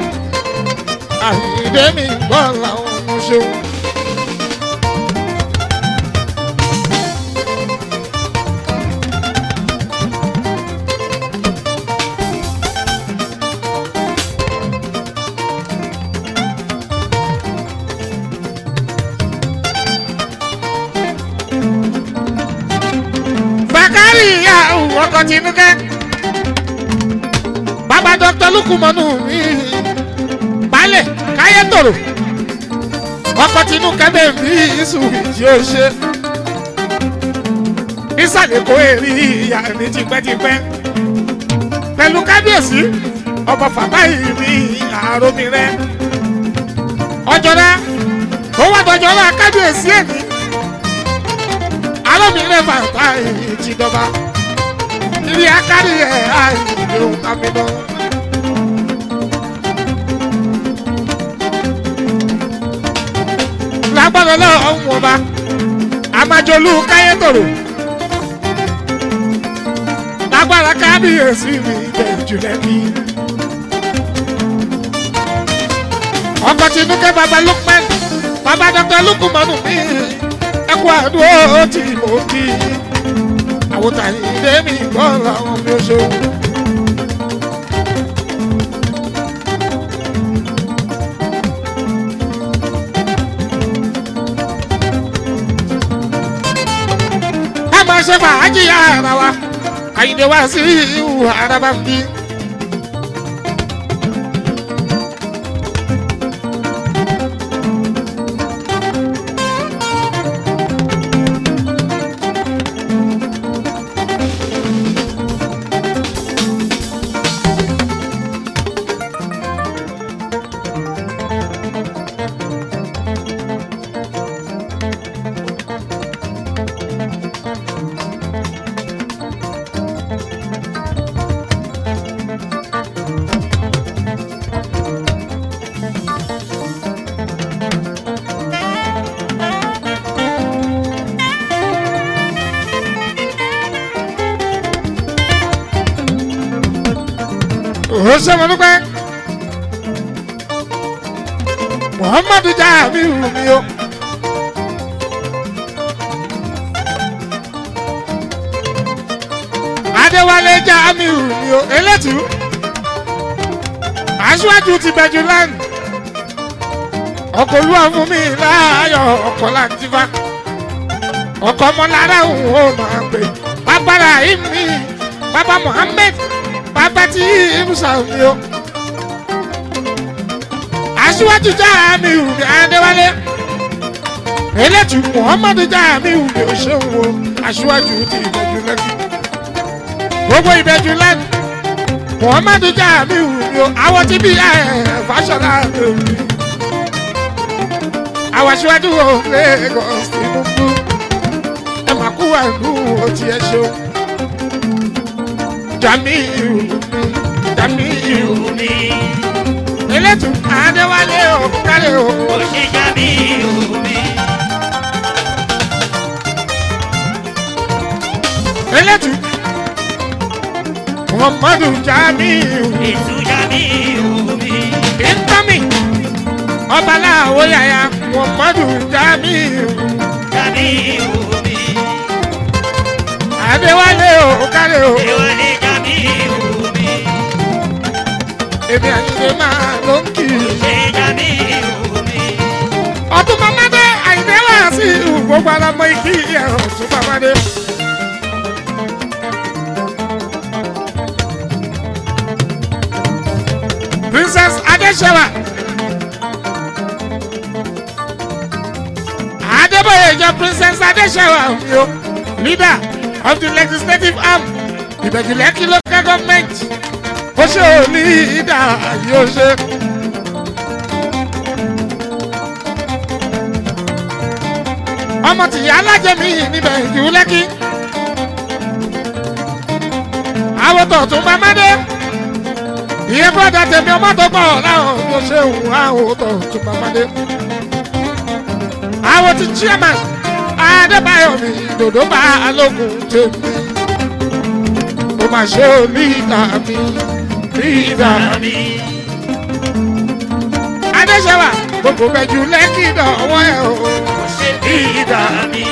àyíndé mi gbọ́ làwọn ọmọ ṣeun. Ọkọ̀ Tinúkẹ́ bàbá Doctor Lukumanu mi Baálẹ̀ Káyé Tòrò ọkọ̀ Tinúkẹ́ bẹ́ẹ̀ bí ìsúwì tí ó ṣe nísàlẹ̀ kó èrì ìyá ní tipẹ́tipẹ́ pẹ̀lú kábíyèsí ọmọ Fàtáì mi àròmí rẹ ọjọ́ra ó wà dọ̀jọ́ra kábíyèsí èmi àròmí rẹ Fàtáì ti dọba. Ilé akárí ẹ̀ àìyíde ohun amínà. Lágbọ́dọ̀ lọ́wọ́ ọ̀hún ọba, Amájolú Káyé Tòrò, agbára kábíyèsí mi ìbẹ̀jù lẹ́bí. ọkọ̀ tinúkẹ́ baba Lukman baba dr Lukumanu mi ẹkú àdúró tí mo kí àwòtà ìdè mi gbọ́ làwọn mi ò ṣe. a máa ṣe fàájì ara wa àyìnbó wá sí ìhù araba ń bí. ó ṣe mo dúpẹ́ Muhammadu Jamiu mi o. Adéwálé Jamiu mi o elétù aṣáájú ti bẹ̀jú lánìí ọkọ̀ olúwa fún mi láàyò ọkọ̀ làǹtìfà ọkọ̀ ọmọlára òun ò máa pè bàbára ìmí bàbá Muhammed bàbá tí ibùsà mi o. Aṣíwájú Jamiu mi Adéwálé elétù Muhammadu Jamiu mi ò ṣeun o aṣíwájú ti ìbẹ̀jú lẹ́kì gbogbo ìbẹ̀jú lẹ́nu Muhammadu Jamiu mi o àwọn tí bí ẹ fàṣọlá mi àwọn aṣíwájú o Lagos Tinubu ẹ máa kú àìkú o ti ẹ ṣeun. Jamiu mi Jamiu mi elétù Adéwálé o kálẹ̀ o. ó ṣe Jamiu mi. elétù Muhammadu Jamiu ètò Jamiu mi. ìntàmì ọbaláwo yàyà Muhammadu Jamiu Jamiu mi. Adéwálé o kálẹ̀ o. Adéwálé Jamiu mi. èmi àyìnlé máa ló ń kì í. ṣe Jamiu mi. ọtún mamadé àyìnlé wá sí gbogbo alamọ ikí ẹ ọtún mamadé. Princess Adéṣẹ́wà Adébóyè jẹ́ Princess Adéṣẹ́wà yo leader of the legislative arm Ìbẹ̀jú-Lẹ́kì local government ó ṣe ò leader yóò ṣe. ọmọ tìyá alájẹmí níbẹ̀ Ìbẹ̀jú-Lẹ́kì àwòtọ̀ tún mamadé ìyẹn bọ́dà tèmi ọmọ tó pọ̀ láwọn ló ṣe ń wá òótọ́ tó mamadé. àwọn ti chairman Adébáyọ̀ mi dòdò bá alógun tèmi ó máa ṣe ò lídà mi lídà mi. Adéṣẹ́wà gbogbo Ìbẹ̀jú-Lẹ́kì dọ̀wọ́ ẹ̀ o ó ṣe lídà mi.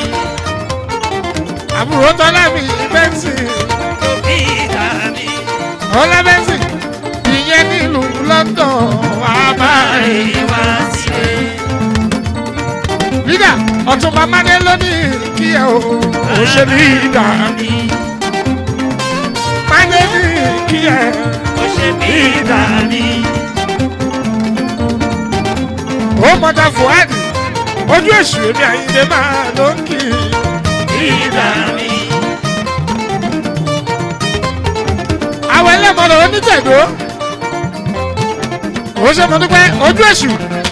àbúrò tọ́lá mi bẹ́ńsì lídà mi. ọlá bẹ́ńsì ìyẹn nílùú London àbáyé wá sílé. lídà ọ̀tún mamadé lónìí kí ẹ o ò ṣe lídà mi. Madé ní kí ẹ ó ṣe lídà mi. ó mọ̀tà Fúádì ojú èṣù èmi Àyìndé máa ló ń kì í. lídà mi. àwọn ẹlẹ́mọ̀ràn onítẹ̀dó ó ṣe mọ̀ dúpẹ́ ojú èṣù.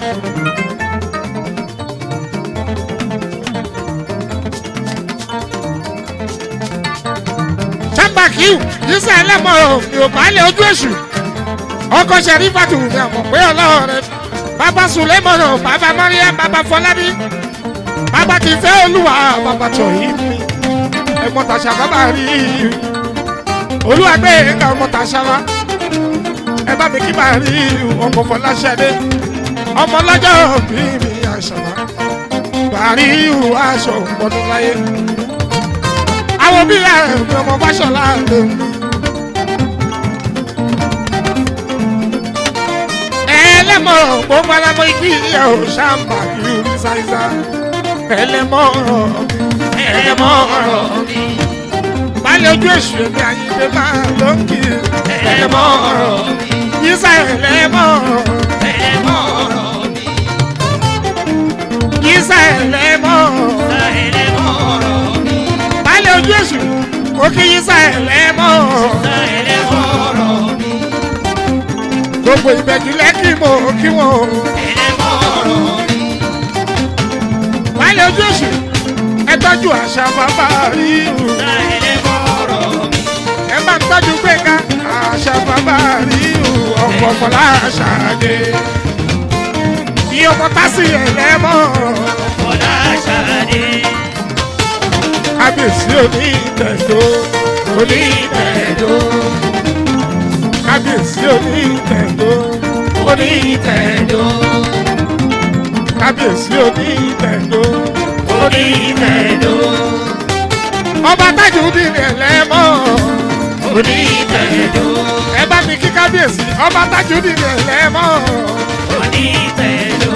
sábà kíw yíṣẹ́ ẹlẹ́mọ̀ràn mi ò bá lé ojú èṣù ọkọ̀ Ṣẹ̀rífàtù ni àmọ̀ pé ọlọ́run rẹ bàbá Sùlẹ́mọ̀nà bàbá Mariam bàbá Fọlábí bàbá ti fẹ́ olúwa bàbá tọ̀ yìí mi ẹ̀gbọ́n tàṣà bàbá rí i. olúwàgbé ẹ̀ka ọmọ tàṣàlá ẹ bá mi kí máa rí ọmọ fọláṣadé ọmọ lọ́jọ́ bí mi àṣàlá bàárí aṣọ ọdún láyé àwọn bí ẹ̀rọ ọmọ fáṣọlá lè mú. ẹlẹ́mọ̀ gbogbo alámọ̀ ikú ìyá ò ṣàǹbà kiri ní ṣáìṣá ẹlẹ́mọ̀ ẹlẹ́mọ̀ ọ̀rọ̀ mi balẹ̀ ojú èṣù èmi àyíndé máa ló ń kiri ẹlẹ́mọ̀ ọ̀rọ̀ mi yíṣà ẹlẹ́mọ̀ ẹlẹ́mọ̀ ọ̀rọ̀ mi yíṣà ẹlẹ́mọ̀ ẹlẹ́mọ̀ ọ̀rọ̀ mi balẹ̀ ojú èṣù ó kí yíṣà ẹlẹ́mọ̀ ẹlẹ́mọ̀ ọ̀rọ̀ mi gbogbo ìbẹ̀jú lẹ́kì mo kí wọn ẹlẹ́mọ̀ ọ̀rọ̀ mi balẹ̀ ojú èṣù ẹ tọ́jú àṣà bàbá rí o ẹlẹ́mọ̀ ọ̀rọ̀ mi ẹ bá ń tọ́jú gbẹ̀ngà àṣà bàbá rí o ọ̀pọ̀ fọlá ṣàdé bí ọmọ tásì ẹlẹ́mọ̀ fọlá ṣàdé kábíyèsí oní ìtẹ̀dó oní ìtẹ̀dó kábíyèsí oní ìtẹ̀dó oní ìtẹ̀dó kábíyèsí oní ìtẹ̀dó oní ìtẹ̀dó ọba Tajudeen ẹlẹ́mọ̀ oní ìtẹ̀dó ẹ bá mi kí kábíyèsí ọba Tajudeen ẹlẹ́mọ̀ oní ìtẹ̀dó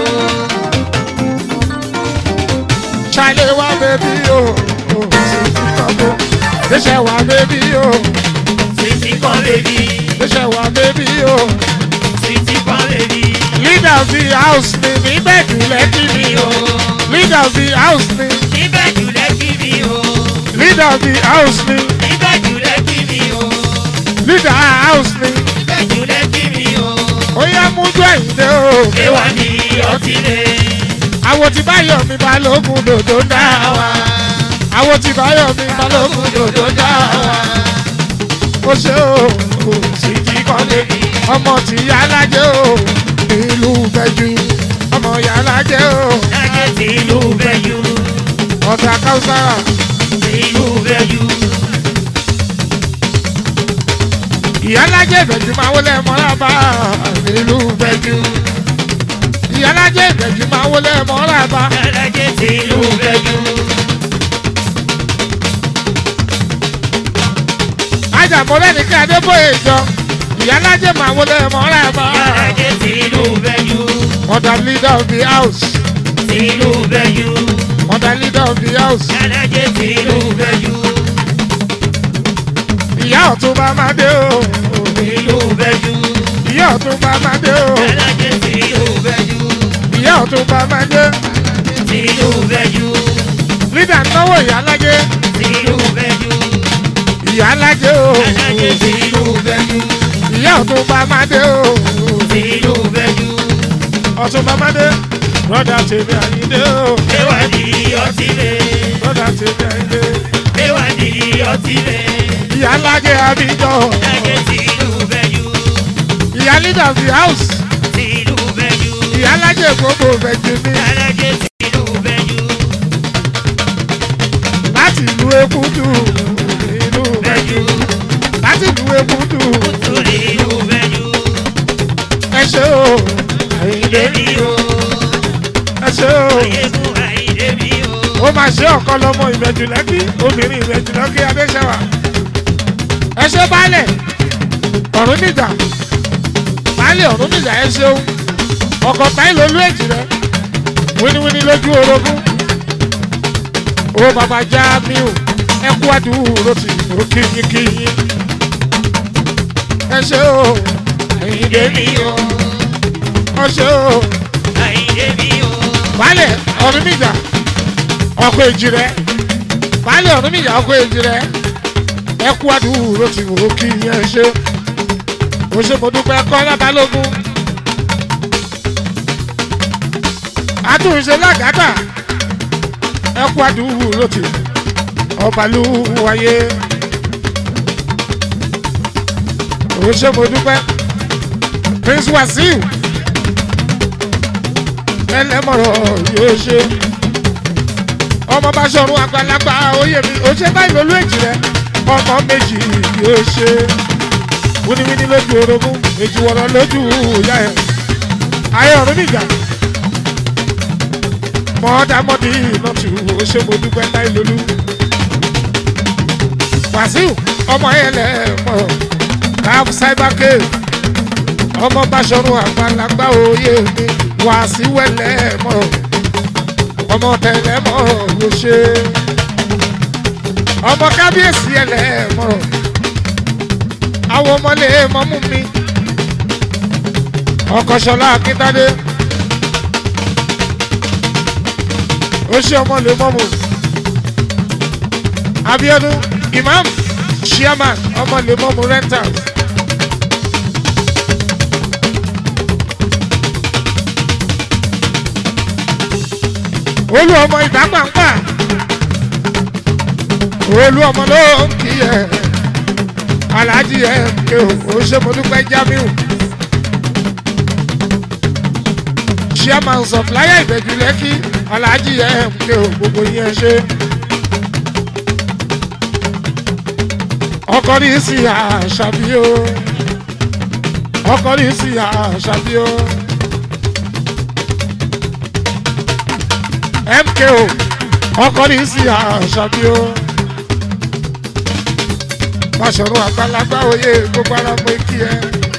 ṣàlẹ̀ wá bẹ́bí o sísí kan bó ṣẹ̀ṣẹ̀ wá bẹ́bí o sísí kan bẹ́bí ṣẹ̀ṣẹ̀ wá bẹ́bí o sísí kan bẹ́bí. leader of the house ni níbẹ̀ jùlẹ̀ kí mi o leader of the house ni níbẹ̀ jùlẹ̀ kí mi o leader of the house ni níbẹ̀ jùlẹ̀ kí mi o leader house ni níbẹ̀ jùlẹ̀ kí mi o. ó yá mú jọ ìdè o. Ewa ni ọtí lé. àwọn tí báyọ̀ mi balógun dòdò ń dá wa. àwọn tí báyọ̀ mi balógun dòdò ń dá wa. ó ṣe o kò sí jí kọ́lé ọmọ tí yálàjẹ́ o ìlú bẹ́jú ọmọ yálàjẹ́ o. Lájẹ́ tí ìlú bẹ́jú. ọ̀tà káwùsára. Ìlú bẹ́jú. ìyálàjẹ́ ìbẹ̀jú máa wọlé mọ́ra bá ìlú bẹ́jú. ìyálàjẹ́ ìbẹ̀jú máa wọlé mọ́ra bá. Lájẹ́ tí ìlú bẹ́jú. ajàmọ́lẹ́ ní kí adébóyè jọ ìyálàjẹ́ máa wọlé mọ́ra bá. Lájẹ́ tí ìlú bẹ́jú. mother leader of the house. Tí ìlú bẹ́jú. mother leader of the house. Lájẹ́ tí ìlú bẹ́jú. ìyá ọ̀tún bá máa dé o. Ìlú bẹ́jú. ìyá ọ̀tún bá máa dé o. Lájẹ́ tí ìlú bẹ́jú. ìyá ọ̀tún bá máa dé. Tí ìlú bẹ́jú. leader náwó ìyálàjẹ́. Tí ìlú bẹ́jú. ìyálàjẹ́ o. Lájẹ́ tí ìlú bẹ́jú. ìyá ọ̀tún bá máa dé o. Tí ìlú bẹ́jú. ọ̀tún bá máa dé. brother tèmi àyíndé o. Ewa ni ọtí lé. brother tèmi àyíndé. Ewa ni ọtí lé. ìyálàjẹ́ àbíjọ. Lájẹ́ tí ìlú bẹ́jú. ìyá leader of the house. Tí ìlú bẹ́jú. ìyálàjẹ́ gbogbo bẹ̀jú ní. Lájẹ́ tí ìlú bẹ́jú. láti ìlú Èkúdù. ìlú Bẹ́jú. láti ìlú Èkúdù. Torí ìlú bẹ́jú. ẹ ṣé o. àyíndé Èmi o. ẹ ṣé o. Ayégun àìdè mi o. ó máa ṣe ọ̀kan lọ́mọ ìbẹ̀jù lẹ́kí obìnrin ìbẹ̀jù lẹ́kí adéṣẹ́wà. ẹ ṣé baálẹ̀ ọ̀run níjà baálẹ̀ ọ̀run níjà ẹ ṣeun ọkọ̀ táyì lólú èjì rẹ wíníwíní lójú orogún ó bàbá já mi ò ẹ kú àdúró tì ó kíyínkíyín. ẹ ṣé o Àìdè mi o. ọ ṣé o Àìdè mi o. baálẹ̀ ọ̀run níjà ọkọ̀ èjì rẹ baálẹ̀ ọ̀run níjà ọkọ̀ èjì rẹ ẹ kú àdúró tí mo kí yẹn ṣe mo ṣe mo dúpẹ́ Kọ́lá Balógun àtúnṣe lágàtà ẹ kú àdúró tí Ọbalúwayé mo ṣe mo dúpẹ́ Prince Wasiu ẹlẹ́mọ̀rọ̀ yóò ṣe ọmọ bá ṣọ̀run àgbàlagbà oyè mi ó ṣe báyìí lólú èjì rẹ ọmọ méjì yóò ṣe wíníwíní lójú orogún èjì wọ̀rọ̀ lójú ìyá ẹ̀ ayé ọ̀run níjà mọ́dámọ́dí nọ́ọ̀tù ó ṣe mo dúpẹ́ láì lólú Wàsíù ọmọ ẹlẹ́mọ̀ káf cyber cave ọmọ Báṣọ̀run àgbàlagbà òye mi Wàsíù ẹlẹ́mọ̀ ọmọ tẹlẹ́mọ̀ ló ṣe ọmọ kábíyèsí ẹlẹ́mọ̀ àwọn ọmọlé mọ́mú mi ọkọ̀ Ṣọlá Akíntádé ó ṣe ọmọlé mọ́mú Abíọ́dún Imam Chairman ọmọlé mọ́mú rentals olú ọmọ ìdágbàǹgbà olú ọmọ ló ń kí ẹ Alhaji ẹ ké o ṣe mo dúpẹ́ Jamiu Chairman supplier Ìbẹ̀jú Lẹ́kì Alhaji ẹ ké o gbogbo yẹn ṣe ọkọ ní sí Àṣàbí o ọkọ ní sí Àṣàbí o M K O ọkọ ní sí Àṣàbí o Báṣọ̀run àgbàlagbà òye gbogbo ara mọ ikí ẹ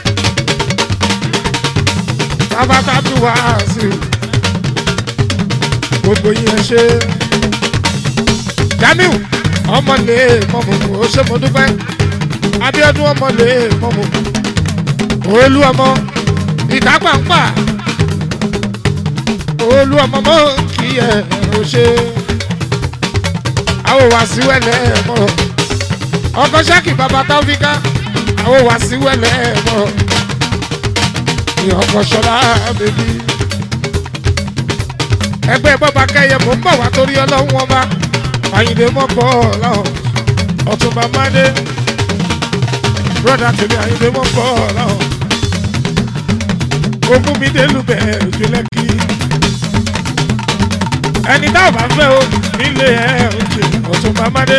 bàbá tábí wá sí gbogbo yẹn ṣe Jamiu ọmọlé mọ̀mọ̀mọ̀ ó ṣe mo dúpẹ́ Abíọ́dún ọmọlé mọ̀mọ̀mọ̀ olú ọmọ ìdágbàǹgbà olú ọmọ mọ́ kí ẹ ó ṣe àwọn Wàsíù ẹlẹ́mọ̀ ọkọ Ṣákì bàbá Táfíkà àwọn Wàsíù ẹlẹ́mọ̀ ní ọkọ Ṣọlá bèbí ẹgbẹ́ bọ́ba kẹyẹ mò ń bọ̀ wá torí Ọlọ́run ọba Àyìndé mọ́ bọ́ láwọn Ọ̀túnba Mádé brọ́dà tèmi Àyìndé mọ́ bọ́ láwọn ogún mi délùú bẹ́ẹ̀ ojú Lẹ́kì ẹni tá ò bá fẹ́ o nílé ẹ̀ oúnjẹ Ọ̀túnba Mádé.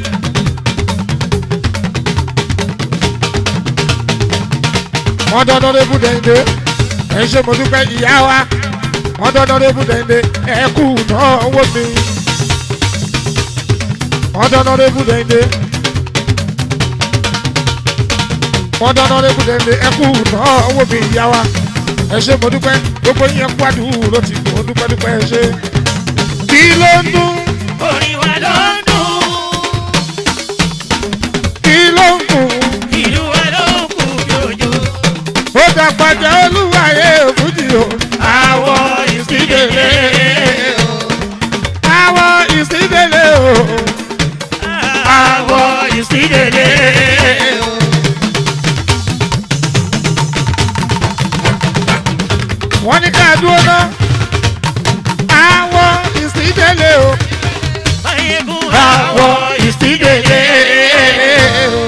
wọ́n dandan lé bú dẹ́ndé ẹ̀ ṣe mo dúpẹ́ ìyá wa wọ́n dandan lé bú dẹ́ndé ẹ̀ kú náwó mi wọ́n dandan lé bú dẹ́ndé wọ́n dandan lé bú dẹ́ndé ẹ̀ kú náwó mi ìyá wa ẹ̀ ṣe mo dúpẹ́ gbogbo yẹn kú àdúró ti mo dúpẹ́ dúpẹ́ ẹ̀ ṣe kí ló ń dún orin wa ló ń dún kí ló ń kù ìlú wa ló ń kú jòjò. ó dàgbàjà olúwàyé òfújì o àwọ̀ ìsídèlé o. àwọ̀ ìsídèlé o àwọ̀ ìsídèlé o. wọ́n ní ká dúró ná àwọ̀ ìsídèlé o Máyégún àwọ̀ ìsídèlé o.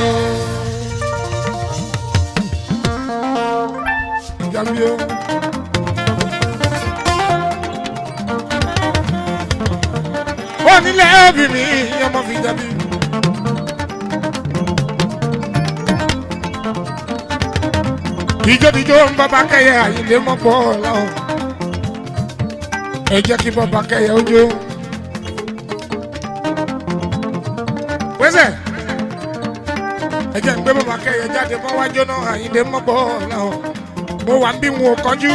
Jàmbí o. ó nílé òbí mi ọmọ fi jàmbí. ìjọ́díjọ́ ń bàbá kẹyẹ Àyìndé mọ́ bọ́ láwọn ẹ jẹ́ kí bàbá kẹyẹ ó jó. wẹ́sẹ̀ ẹ jẹ́ ń gbé bàbá kẹyẹ jáde mọ́ wájú náà Àyìndé mọ́ bọ́ láwọn mo wà ń bí wọn ò kọjú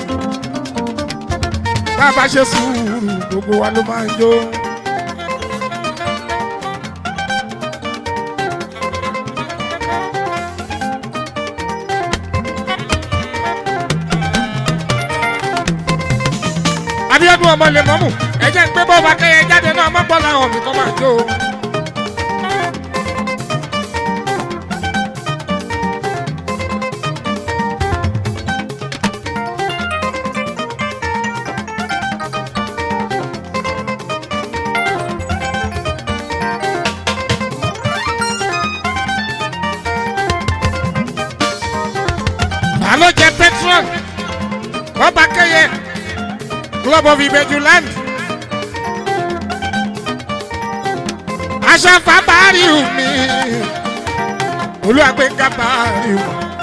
bá a bá ṣe sùúrù gbogbo wa ló máa ń jó. Abíọ́dún ọmọ lè mọ́mù ẹ jẹ́ ń gbé bọ́ọ̀bù akẹ́yẹ jáde náà mọ́gbọ́n làwọn mi kọ́ máa jó. àlọ́ jẹ petrol bọ́ọ̀bù akẹ́yẹ. Club of Ìbẹ̀jú land aṣáfà bàárì mi olúwàgbéga bàárì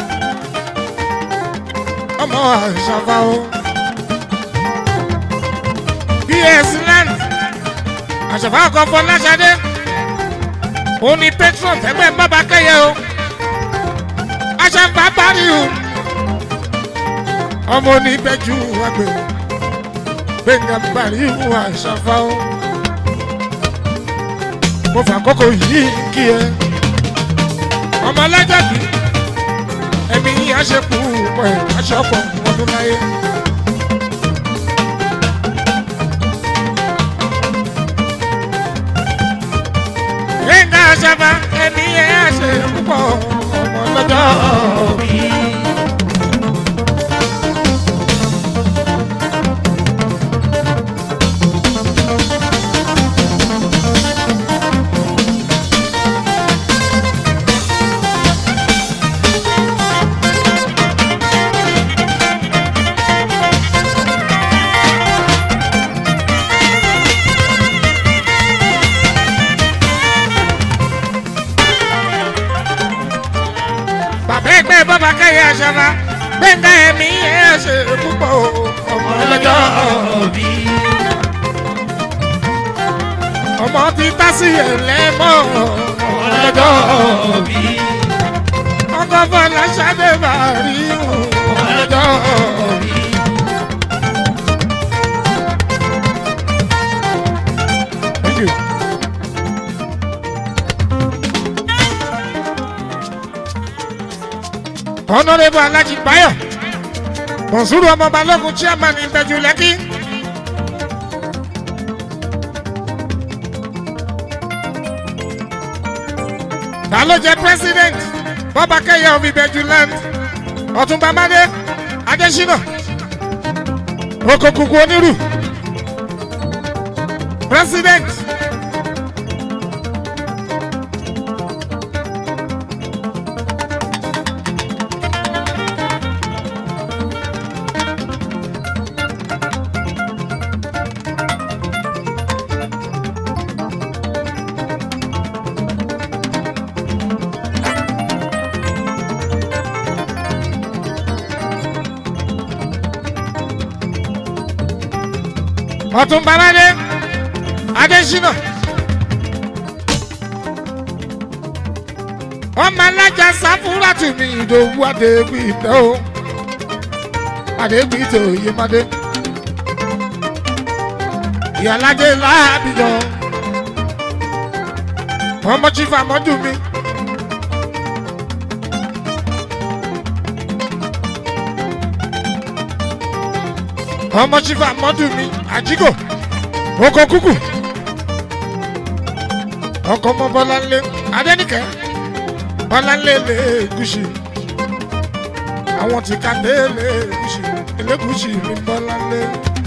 ọmọ aṣáfà o B S land aṣáfà ọkọ Fọláṣadé ó ní petron ẹgbẹ́ bàbá kẹyẹ o aṣáfà bàárì o ọmọ oníbẹ̀jú àgbẹ̀ gbẹ̀ngà bàárì o aṣáfà o mo fà kókó yìí kí ẹ ọmọ alájàbí ẹ̀mí àṣepù pọ̀ ẹ̀ aṣọ́pọ̀ ọdún láyé. gbẹ̀ngà àṣàbà ẹ̀mí àṣepù pọ̀ ọmọ lọ́jọ́ bí. Bàbá kẹ́yẹ àṣàbà gbẹ̀ngà ẹ̀mí ẹ̀ ṣe púpọ̀ ọmọ lọ́jọ́ bí. ọmọ ti tá sí ẹlẹ́mọ̀ ọmọ lọ́jọ́ bí. ọkọ̀ Fọláṣadé bàárì ọmọ lọ́jọ́ bí. Thank you. Honorable Alhaji Bayo Monsuru ọmọ Balógun chairman Ìbẹ̀jú Lẹ́kì. Ta ló jẹ́ president Bọ́ba Kẹ́yẹ of Ìbẹ̀jú land Ọ̀túnba Mádé Adésínà Okòkùkù Onírù president. Ọ̀túnba Mádé Adésínà ọmọ alájà Sáfúrátù mi Ìdòwú Adégbìtẹ́ o Adégbìtẹ́ Oyèmádé ìyálàjẹ láàbìyàn ọmọ chief Amọ́dù mi. ọmọ chief Amọ́dù mi Àjíkò oko kúkú ọkọ ọmọ Bọ́láńlé Adéníkẹ́ Bọ́láńlé Elégùṣì àwọn tí ká dé Elégùṣì Elégùṣì mi Bọ́láńlé.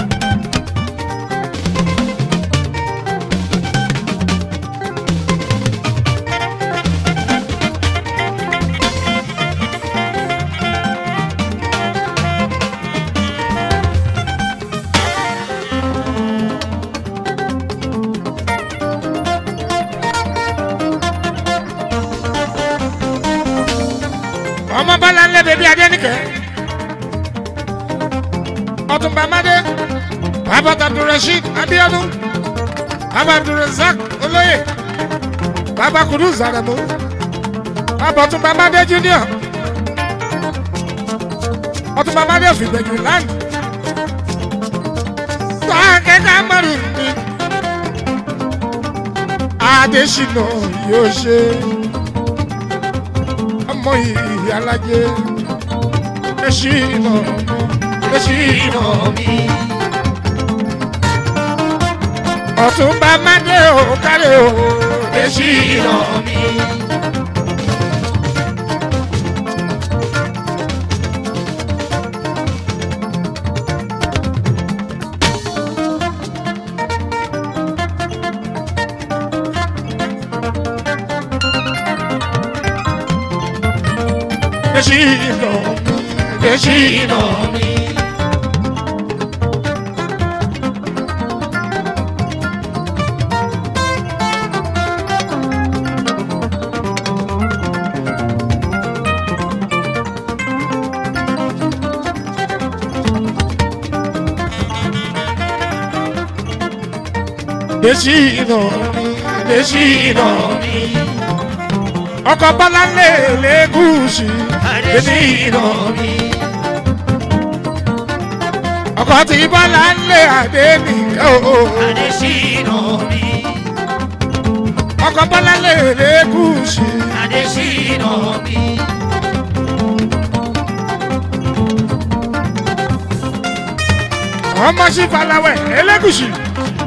ọmọ Bọ́láńlé bèbí Adéníkẹ́ Ọ̀túnba Mádé bàbá Abdulrasheed Abíọ́dún bàbá Abdulrazak Olóyè bàbá Kudus Aremu bàbá Ọ̀túnba Mádé junior Ọ̀túnba Mádé of Ìbẹ̀jú land tọ́kẹ́kẹ́ mọ́rin mi Adésínà yóò ṣe ọmọ ìyálàjẹ Adésínà Adésínà mi. Ọ̀túnba Mádé ò kárẹ̀ o Adésínà mi. Adésínà Adésínà mi. Adésínà mi Adésínà mi ọkọ̀ Bọ́láńlé Elégùṣì Adésínà mi ọkọ̀ tí Bọ́láńlé Adénìkẹ́ o Adésínà mi ọkọ̀ Bọ́láńlé Elégùṣì Adésínà mi ọmọ sí Fàlàwẹ̀ Elégùṣì